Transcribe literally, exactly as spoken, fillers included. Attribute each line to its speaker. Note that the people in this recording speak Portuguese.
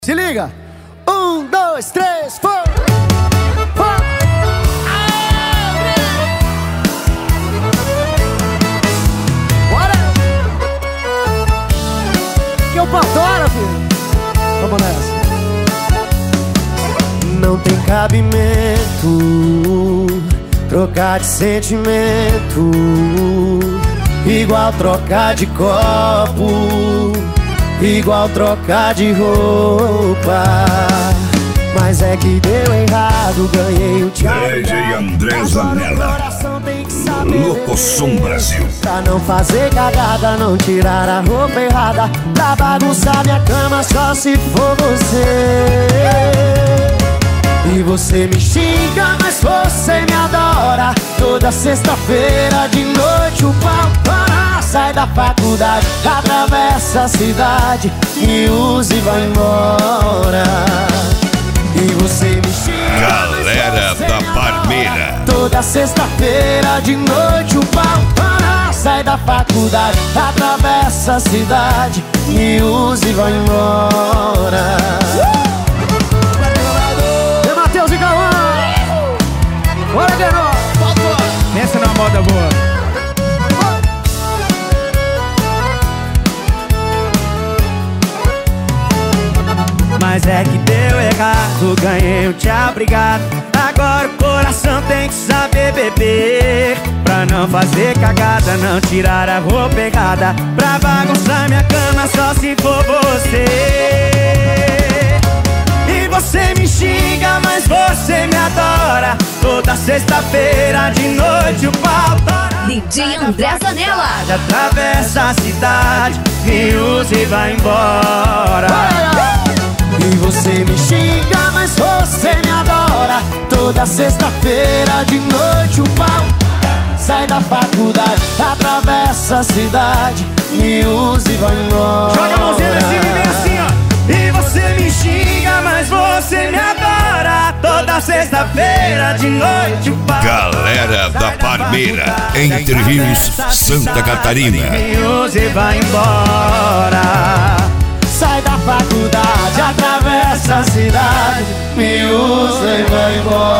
Speaker 1: Se liga! Um, dois, três, foi! Bora! Que eu pantora, filho! Vamos nessa! Não tem cabimento trocar de sentimento, igual trocar de copo, igual trocar de roupa. Mas é que deu errado, ganhei o tchau.
Speaker 2: D J André Zanella, Locosom Brasil.
Speaker 1: Pra não fazer cagada, não tirar a roupa errada, pra bagunçar minha cama só se for você. E você me xinga, mas você me adora. Toda sexta-feira de noite o pau para. Sai da faculdade, atravessa a cidade, me usa e vai embora. E você me xinga,
Speaker 2: Galera da Parmeira.
Speaker 1: toda sexta-feira de noite o pau para. Sai da faculdade, atravessa a cidade, me usa e vai embora. E Matheus e Cauã, bora de novo.
Speaker 3: Pensa na moda boa. Mas é que deu errado, ganhei um tchau, obrigado. Agora o coração tem que saber beber, pra não fazer cagada, não tirar a roupa errada, pra bagunçar minha cama só se for você. E você me xinga, mas você me adora. Toda sexta-feira de noite o pau tora.
Speaker 4: D J André Zanella.
Speaker 3: Atravessa a cidade, me usa e vai embora.
Speaker 1: E você me xinga, mas você me adora. Toda sexta-feira de noite o pau sai da faculdade, atravessa a cidade, me usa e vai embora.
Speaker 3: Joga a mãozinha pra cima e vem assim, ó. E você me xinga, mas você me adora. Toda sexta-feira de noite o pau.
Speaker 2: Galera da Parmeira, Entre Rios, Santa Catarina.
Speaker 3: Me usa e vai embora.
Speaker 1: Sai da faculdade, atravessa a cidade, me usa e vai embora.